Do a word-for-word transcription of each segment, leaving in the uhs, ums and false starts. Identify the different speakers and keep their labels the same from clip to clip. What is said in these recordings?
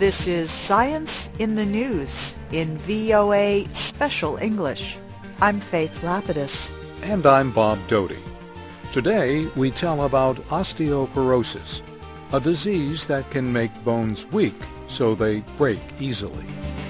Speaker 1: This is Science in the News in V O A Special English. I'm Faith Lapidus.
Speaker 2: And I'm Bob Doty. Today we tell about osteoporosis, a disease that can make bones weak so they break easily.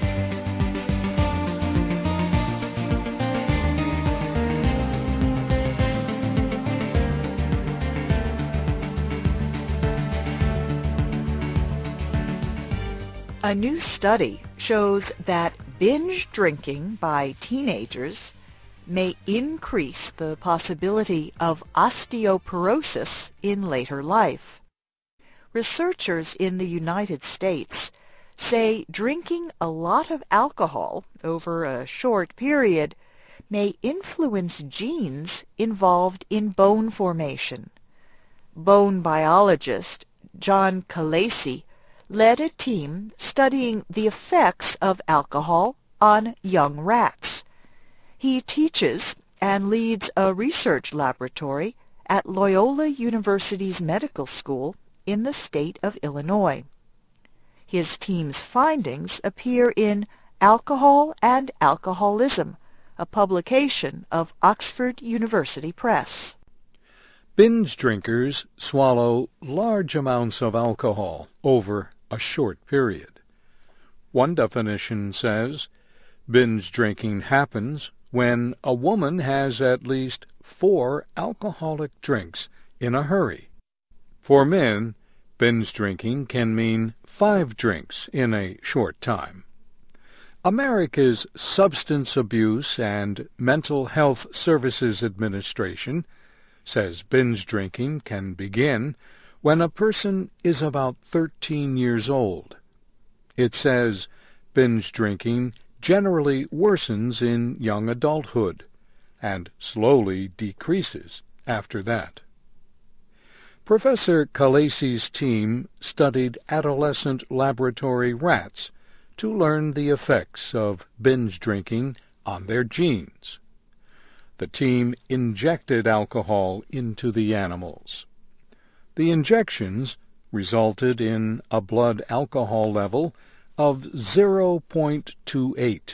Speaker 1: A new study shows that binge drinking by teenagers may increase the possibility of osteoporosis in later life. Researchers in the United States say drinking a lot of alcohol over a short period may influence genes involved in bone formation. Bone biologist John Kalacy led a team studying the effects of alcohol on young rats. He teaches and leads a research laboratory at Loyola University's medical school in the state of Illinois. His team's findings appear in Alcohol and Alcoholism, a publication of Oxford University Press.
Speaker 2: Binge drinkers swallow large amounts of alcohol over a short period. One definition says, binge drinking happens when a woman has at least four alcoholic drinks in a hurry. For men, binge drinking can mean five drinks in a short time. America's Substance Abuse and Mental Health Services Administration says binge drinking can begin when a person is about thirteen years old. It says binge drinking generally worsens in young adulthood and slowly decreases after that. Professor Kalacy's team studied adolescent laboratory rats to learn the effects of binge drinking on their genes. The team injected alcohol into the animals. The injections resulted in a blood alcohol level of zero point two eight.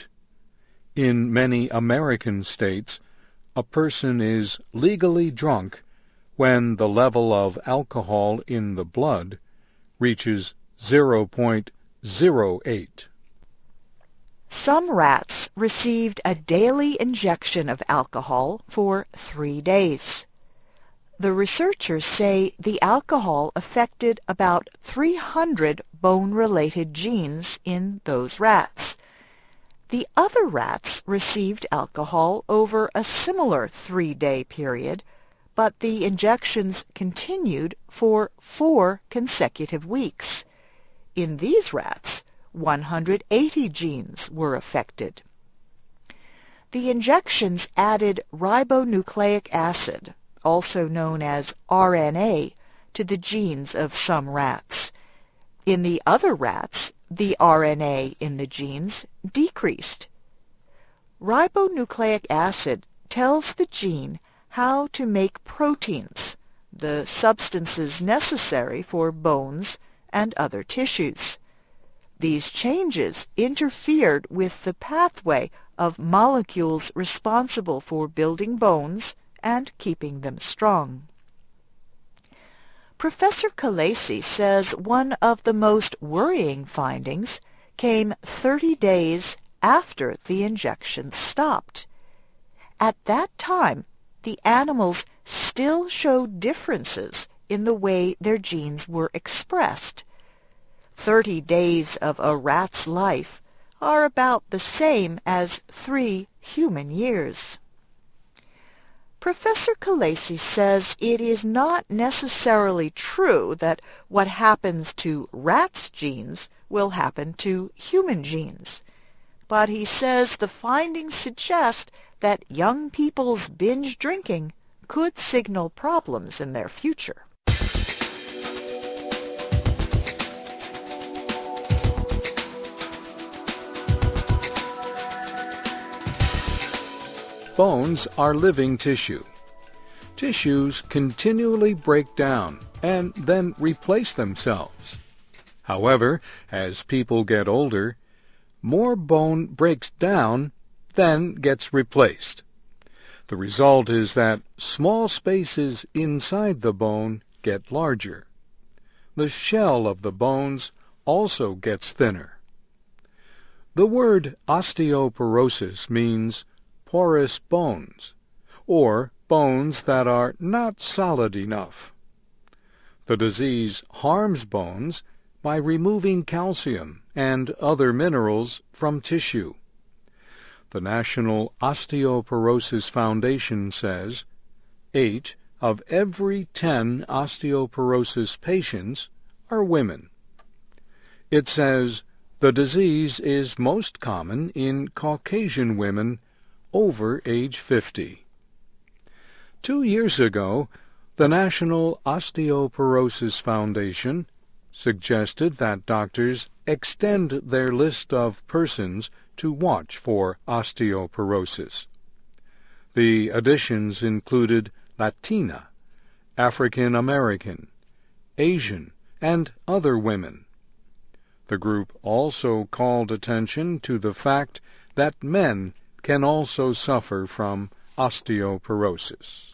Speaker 2: In many American states, a person is legally drunk when the level of alcohol in the blood reaches zero point zero eight.
Speaker 1: Some rats received a daily injection of alcohol for three days. The researchers say the alcohol affected about three hundred bone-related genes in those rats. The other rats received alcohol over a similar three-day period, but the injections continued for four consecutive weeks. In these rats, one hundred eighty genes were affected. The injections added ribonucleic acid, also known as R N A, to the genes of some rats. In the other rats, the R N A in the genes decreased. Ribonucleic acid tells the gene how to make proteins, the substances necessary for bones and other tissues. These changes interfered with the pathway of molecules responsible for building bones and keeping them strong. Professor Kalacy says one of the most worrying findings came thirty days after the injections stopped. At that time, the animals still showed differences in the way their genes were expressed. Thirty days of a rat's life are about the same as three human years. Professor Kalacy says it is not necessarily true that what happens to rats' genes will happen to human genes, but he says the findings suggest that young people's binge drinking could signal problems in their future.
Speaker 2: Bones are living tissue. Tissues continually break down and then replace themselves. However, as people get older, more bone breaks down than gets replaced. The result is that small spaces inside the bone get larger. The shell of the bones also gets thinner. The word osteoporosis means porous bones, or bones that are not solid enough. The disease harms bones by removing calcium and other minerals from tissue. The National Osteoporosis Foundation says eight of every ten osteoporosis patients are women. It says the disease is most common in Caucasian women over age fifty. Two years ago, the National Osteoporosis Foundation suggested that doctors extend their list of persons to watch for osteoporosis. The additions included Latina, African American, Asian, and other women. The group also called attention to the fact that men can also suffer from osteoporosis.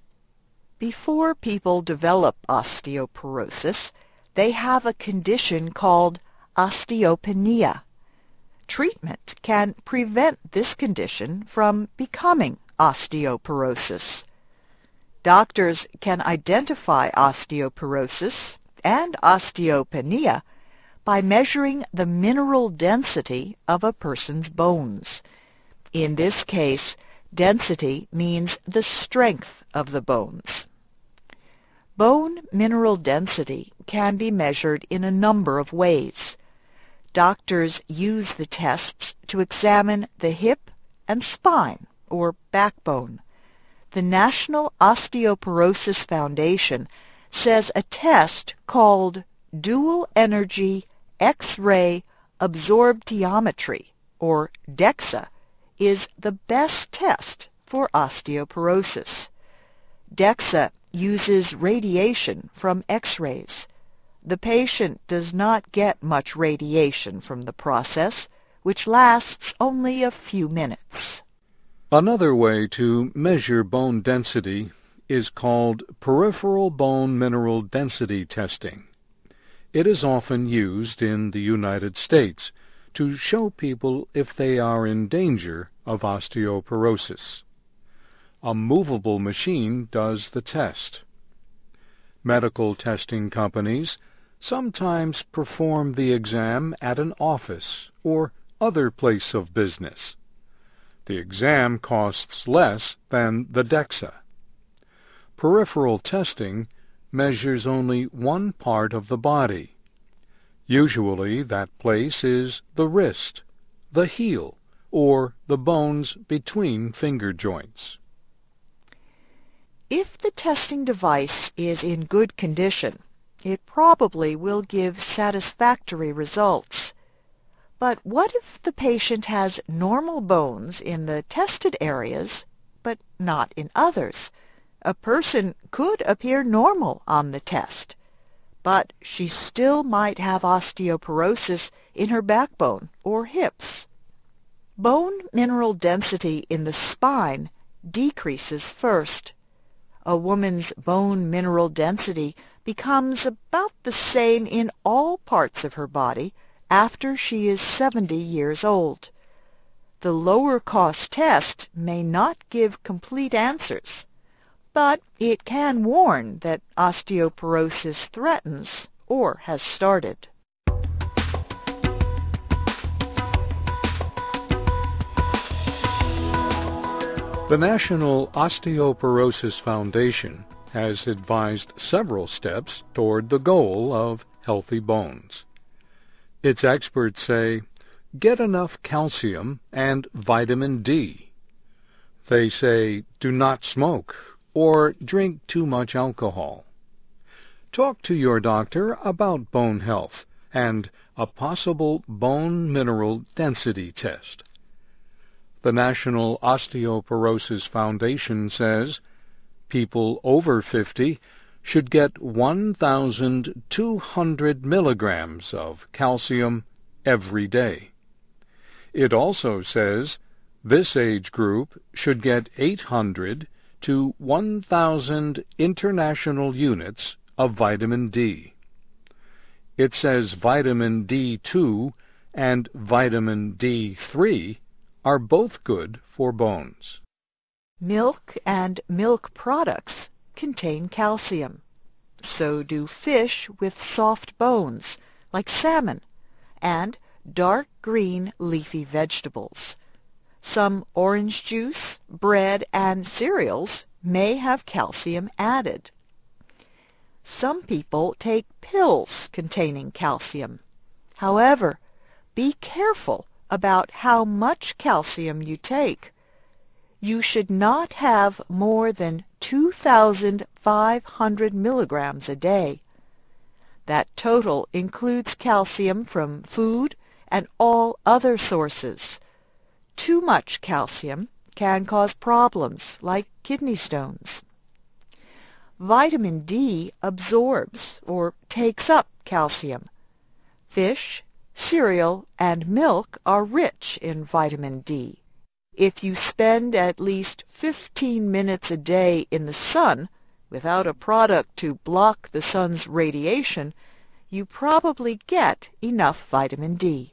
Speaker 1: Before people develop osteoporosis, they have a condition called osteopenia. Treatment can prevent this condition from becoming osteoporosis. Doctors can identify osteoporosis and osteopenia by measuring the mineral density of a person's bones. In this case, density means the strength of the bones. Bone mineral density can be measured in a number of ways. Doctors use the tests to examine the hip and spine, or backbone. The National Osteoporosis Foundation says a test called Dual Energy X-ray Absorptiometry, or DEXA, is the best test for osteoporosis. DEXA uses radiation from X-rays. The patient does not get much radiation from the process, which lasts only a few minutes.
Speaker 2: Another way to measure bone density is called peripheral bone mineral density testing. It is often used in the United States to show people if they are in danger of osteoporosis. A movable machine does the test. Medical testing companies sometimes perform the exam at an office or other place of business. The exam costs less than the DEXA. Peripheral testing measures only one part of the body. Usually that place is the wrist, the heel, or the bones between finger joints.
Speaker 1: If the testing device is in good condition, it probably will give satisfactory results. But what if the patient has normal bones in the tested areas, but not in others? A person could appear normal on the test, but she still might have osteoporosis in her backbone or hips. Bone mineral density in the spine decreases first. A woman's bone mineral density becomes about the same in all parts of her body after she is seventy years old. The lower-cost test may not give complete answers, but it can warn that osteoporosis threatens or has started.
Speaker 2: The National Osteoporosis Foundation has advised several steps toward the goal of healthy bones. Its experts say, get enough calcium and vitamin D. They say, do not smoke or drink too much alcohol. Talk to your doctor about bone health and a possible bone mineral density test. The National Osteoporosis Foundation says people over fifty should get one thousand two hundred milligrams of calcium every day. It also says this age group should get eight hundred to one thousand international units of vitamin D. It says vitamin D two and vitamin D three are both good for bones.
Speaker 1: Milk and milk products contain calcium. So do fish with soft bones, like salmon, and dark green leafy vegetables. Some orange juice, bread, and cereals may have calcium added. Some people take pills containing calcium. However, be careful about how much calcium you take. You should not have more than two thousand five hundred milligrams a day. That total includes calcium from food and all other sources. Too much calcium can cause problems like kidney stones. Vitamin D absorbs or takes up calcium. Fish, cereal, and milk are rich in vitamin D. If you spend at least fifteen minutes a day in the sun without a product to block the sun's radiation, you probably get enough vitamin D.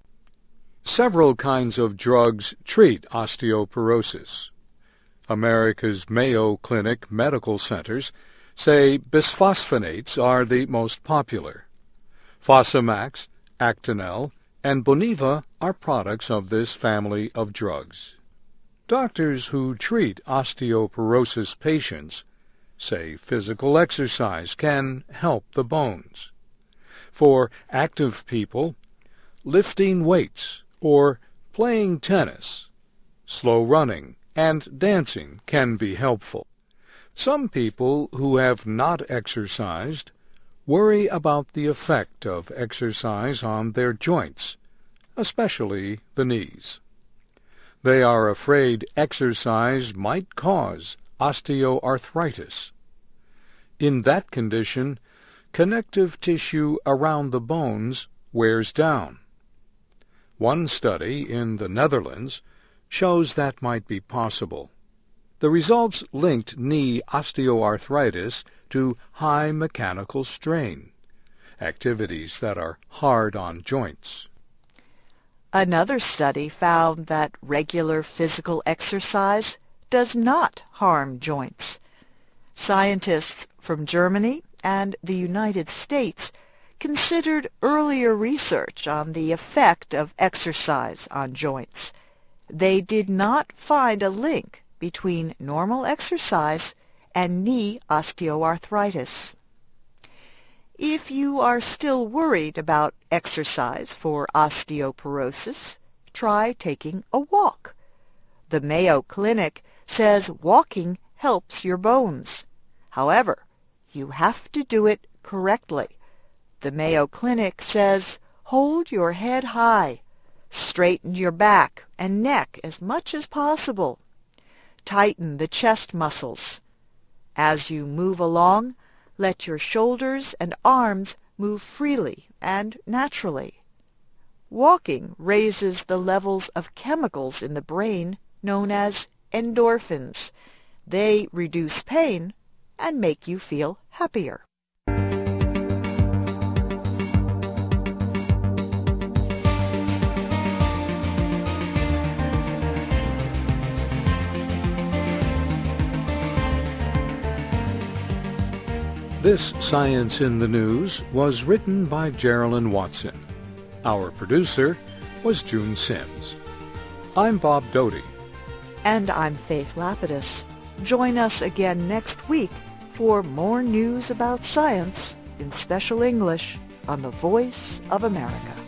Speaker 2: Several kinds of drugs treat osteoporosis. America's Mayo Clinic medical centers say bisphosphonates are the most popular. Fosamax, Actonel, and Boniva are products of this family of drugs. Doctors who treat osteoporosis patients say physical exercise can help the bones. For active people, lifting weights or playing tennis, slow running, and dancing can be helpful. Some people who have not exercised worry about the effect of exercise on their joints, especially the knees. They are afraid exercise might cause osteoarthritis. In that condition, connective tissue around the bones wears down. One study in the Netherlands shows that might be possible. The results linked knee osteoarthritis to high mechanical strain, activities that are hard on joints.
Speaker 1: Another study found that regular physical exercise does not harm joints. Scientists from Germany and the United States considered earlier research on the effect of exercise on joints. They did not find a link between normal exercise and knee osteoarthritis. If you are still worried about exercise for osteoporosis, try taking a walk. The Mayo Clinic says walking helps your bones. However, you have to do it correctly. The Mayo Clinic says hold your head high, straighten your back and neck as much as possible. Tighten the chest muscles. As you move along, let your shoulders and arms move freely and naturally. Walking raises the levels of chemicals in the brain known as endorphins. They reduce pain and make you feel happier.
Speaker 2: This Science in the News was written by Geraldine Watson. Our producer was June Sims. I'm Bob Doty.
Speaker 1: And I'm Faith Lapidus. Join us again next week for more news about science in special English on the Voice of America.